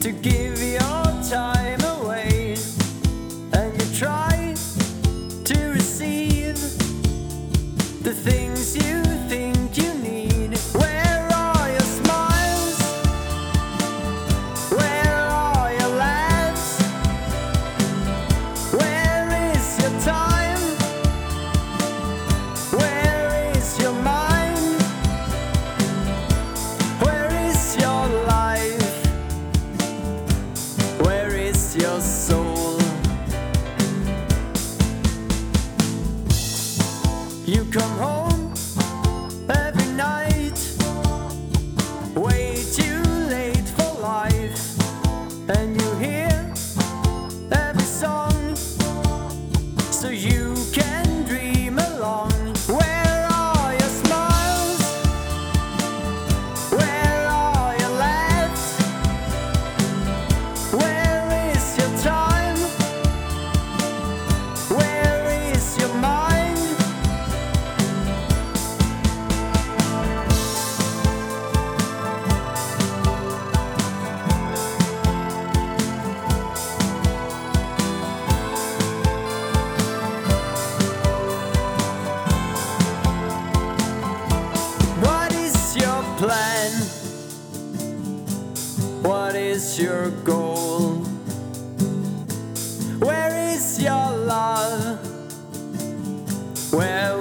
to give your time away, and you try to receive the things you think you need. Where are your smiles? Where are your laughs? Where is your time? Where is your mind? Where is your life? Where is your soul? You come home every night, way too late for life, and you hear every song so you can dream along. Where are your smiles? Where are your laughs? Where is your time? Where is your mind? What is your plan? What is your goal? Where is your love? Where